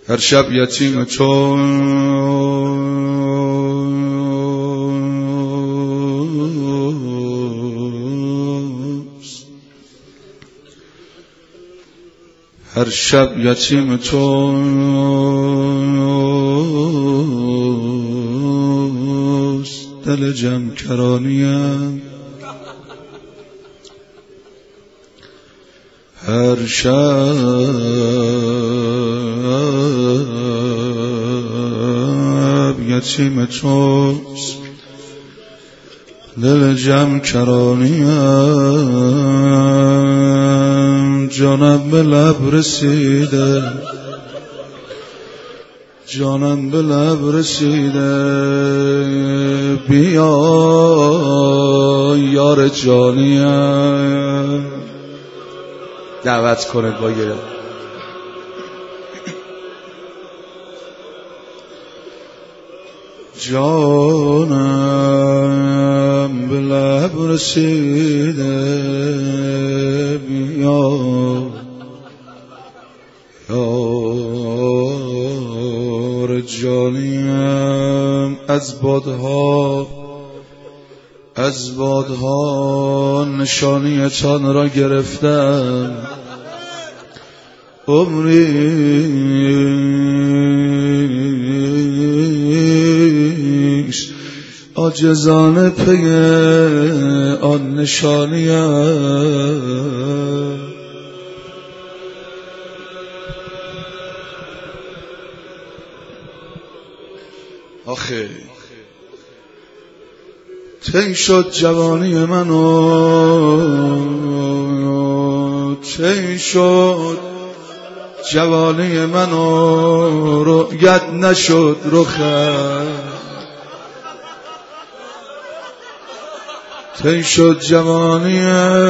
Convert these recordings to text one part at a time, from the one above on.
هر شب یتیم توست، هر شب یتیم توست، دل جمع کرانیم هر شب یتیم توست، دل جمع کرانیم جانم به لب رسیده، جانم به لب رسیده، بیا یار جانیم. دعوت کنه با یه جانم به لب رسیده، بیا یار جانیم. از بادها نشانیتان را گرفتم، عمریست عاجزانه پی آن نشانیم. آخه طی شد جوانی منو، طی شد جوانی منو، رؤیت نشد رخم. طی شد جوانی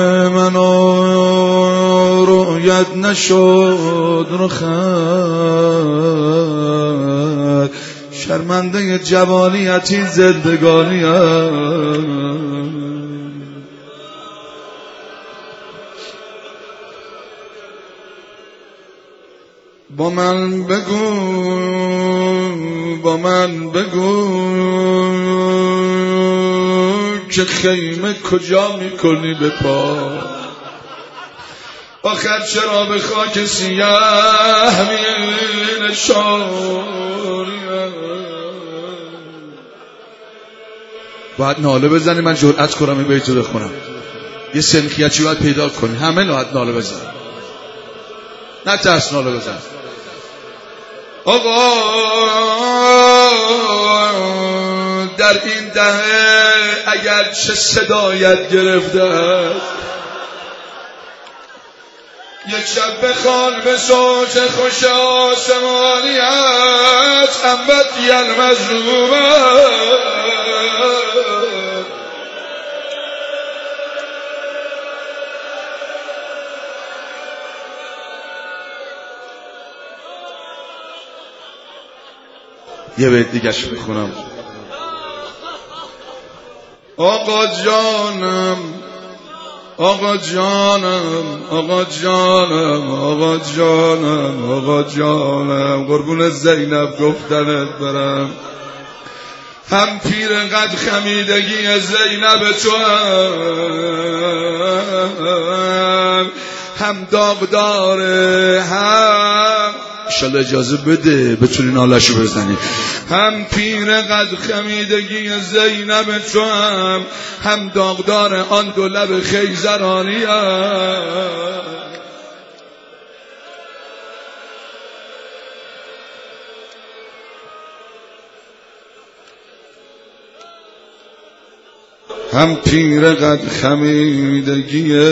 منو، رؤیت نشد رخم. شرمنده جوانیتی زندگانیم. با من بگو، با من بگو که خیمه کجا میکنی به پا؟ آخر چرا به خاک سیاه مینشانی؟ باید ناله بزنی، من جرأت کنم این بیتو بخونم. یه سنخیتی باید پیدا کنی، همه باید ناله بزن، نه ترس ناله بزن. آقا در این دهه اگر چه صدایت گرفته است، یک شب بخوان به صوت خوش آسمانیت انبتی المظلومه. یه بیت دیگه‌ش بخونم. آقا جانم، آقا جانم، آقا جانم، آقا جانم، آقا جانم، قربون زینب گفتنت برم. هم پیر قد خمیدگی زینب تو هم داغداره، هم انشالله اجازه بده بتونی نالشو بزنی. هم پیر قد خمیدگی زینب تو هم داغدار آن دو لب خیزرانی. هم پیر قد خمیدگی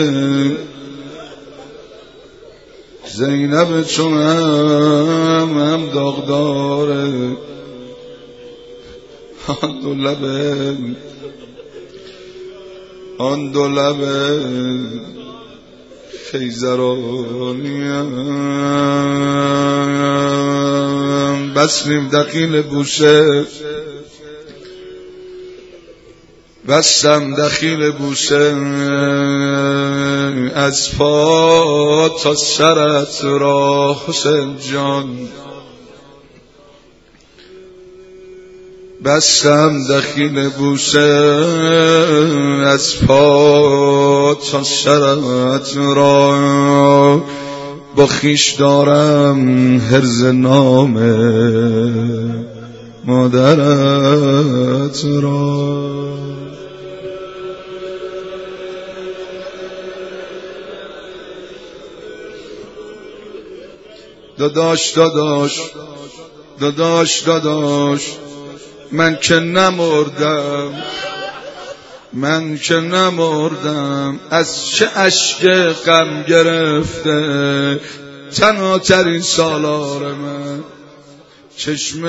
زینب چون هم داغداره آن دو لب خیزرانیم. بسیم دخیل بوسه، بستم دخیل بوسه از پا تا سرت را حسین جان. بستم دخیل بوسه از پا تا سرت را، با خیش دارم حرز نام مادرت را. داداش داداش داداش داداش، من که نمردم، من که نمردم، از چه اشک غم گرفته تنها ترین سالار من چشم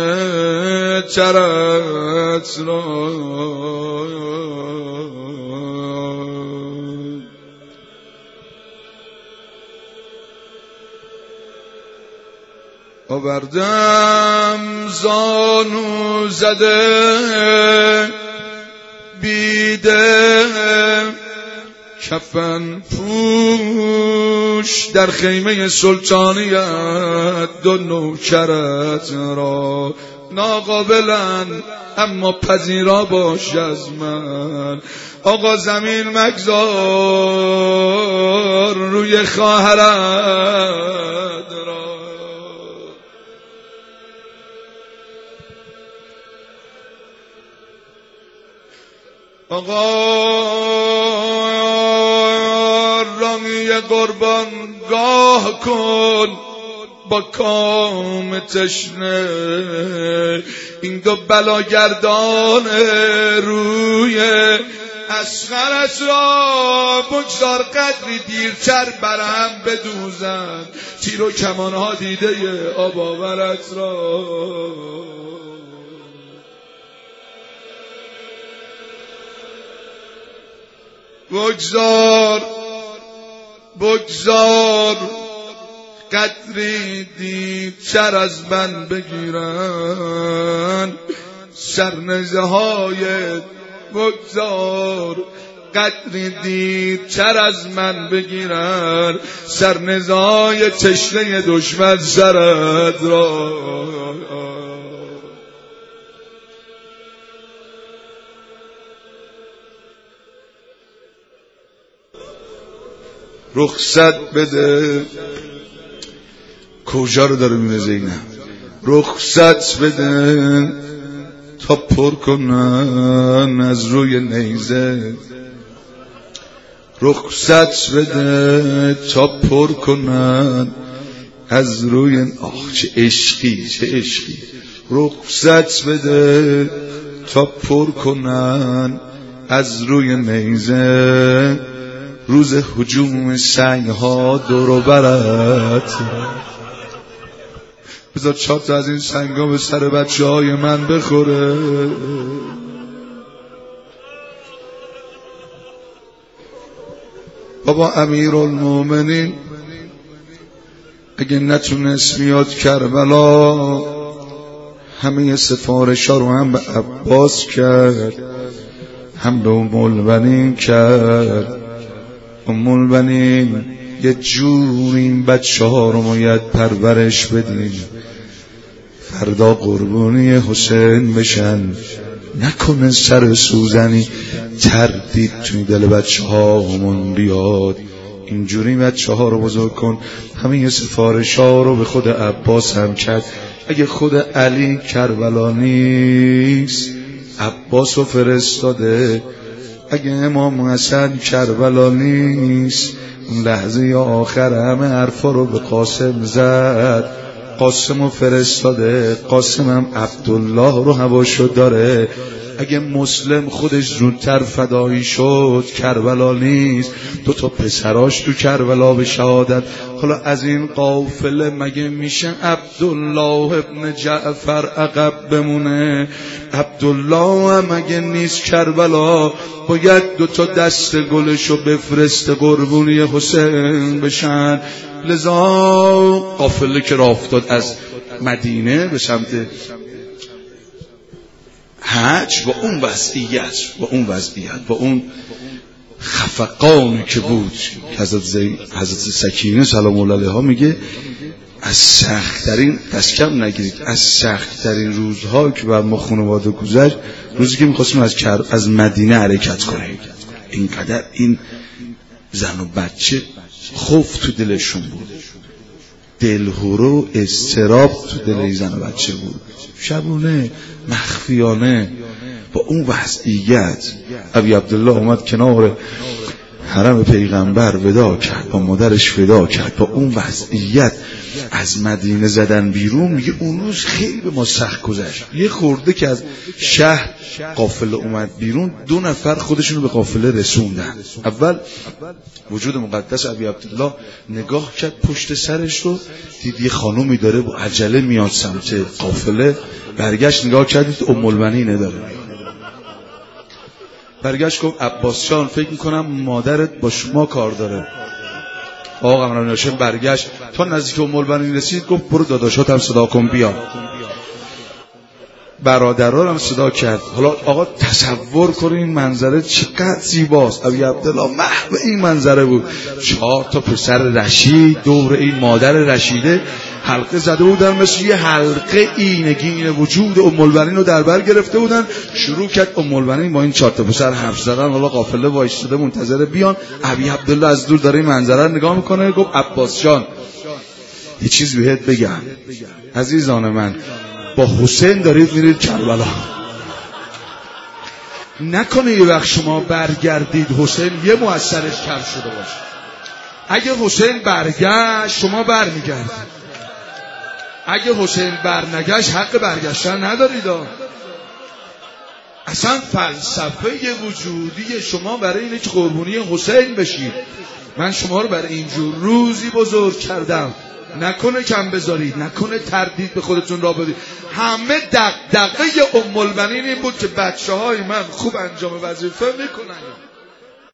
ترت را. آوردم زانو زده بیده کفن پوش، در خیمه سلطانیت دو نوکرت را. ناقابلن اما پذیرا باش از من، آقا زمین مگذار روی خواهرت را. آقا رامی قربان گاه کن با کام تشنه، این دو بلاگردان روی اصغرت را. بگذار قدری دیرتر برهم بدوزن تیر و کمانها دیده آب آورت را. بگذار بگذار قدری دیرتر از من بگیرن سرنزه های، بگذار قدری دیرتر از من بگیرن سرنزه های تشنه دشمن سرت را. رخصت بده، کجا رو داره میره زینب؟ رخصت بده تا پر کنن از روی نیزه، رخصت بده تا پر کنن از روی چه عشقی چه عشقی. رخصت بده تا پر کنن از روی نیزه، روز هجوم سنگ‌ها دور و برت. بذار 4 تا از این سنگ‌ها به سر بچه‌های من بخوره. بابا امیرالمومنین اگه نتونست میاد کربلا، همه سفارش‌ها رو هم به عباس کرد، هم به ام البنین کرد. ام البنین یه جور این بچه ها رو باید پرورش بدیم، فردا قربانی حسین بشن، نکنه سر سوزنی تردید توی دل بچه ها همون بیاد. اینجوری بچه ها رو بزرگ کن. همه سفارش ها رو به خود عباس هم کرد. اگه خود علی کربلا نیست عباس رو فرستاده، اگه امام حسن کربلا نیست اون لحظه آخر همه حرفا رو به قاسم زد، قاسم رو فرستاده. قاسم هم عبدالله رو هواشو داره. اگه مسلم خودش زودتر فدایی شد کربلا نیست، 2 تا پسراش تو کربلا به شهادت. حالا از این قافله مگه میشه عبدالله ابن جعفر عقب بمونه؟ عبدالله هم مگه نیست کربلا باید 2 تا دست گلشو بفرسته قربونی حسین بشن؟ لذا قافله که راه افتاد از مدینه به سمت حج با اون وضعیت با اون خفقانی که بود، حضرت سکینه سلام الله علیها میگه از سخت‌ترین دست کم نگیرید، از سخت‌ترین روزها که بر ما خانواده گذشت، روزی که می‌خواستیم از مدینه حرکت کنیم، اینقدر این زن و بچه خوف تو دلشون بود، دلهوره و اضطراب تو دل این زن و بچه بود. شبونه مخفیانه با اون وضعیت ابی عبدالله اومد کنار حرم پیغمبر ودا کرد، با مادرش ودا کرد، با اون وضعیت از مدینه زدن بیرون. میگه اون روز خیلی به ما سخت گذشت. یه خورده که از شهر قافله اومد بیرون، 2 نفر خودشونو به قافله رسوندن. اول وجود مقدس ابی عبدالله نگاه کرد پشت سرش رو، دید یه خانومی داره با عجله میاد سمت قافله. برگشت نگاه کرد ام المؤمنین داره، برگشت گفت عباس جان فکر میکنم مادرت با شما کار داره. آقا قمرالدین هاشم برگشت تا نزدیک ام المؤمنین رسید، گفت برو داداشات هم صدا کن بیا. برادرها هم صدا کرد. حالا آقا تصور کنین منظره چقدر زیباست. ابی عبدالله محو این منظره بود. 4 تا پسر رشید دور این مادر رشیده حلقه زده بودن، مثل یه حلقه اینگین وجود ام المؤمنین رو در بر گرفته بودن. شروع کرد ام المؤمنین با این 4 تا پسر حرف زدن. حالا قافله وایساده منتظر بیان. ابی عبدالله از دور داره این منظره رو نگاه میکنه. گفت عباس جان یه چیز بهت بگم عزیزان من، با حسین دارید میرید کربلا، نکنه یه وقت شما برگردید حسین یه مؤثرش کم شده باشه. اگه حسین برگشت شما برمیگردید، اگه حسین برنگشت حق برگشتن ندارید. اصلا فلسفه وجودی شما برای اینه که قربونی حسین بشید. من شما رو برای اینجور روزی بزرگ کردم، نکنه کم بذارید، نکنه تردید به خودتون را بدید. همه دغدغه ام المؤمنین این بود که بچه‌های من خوب انجام وظیفه میکنن.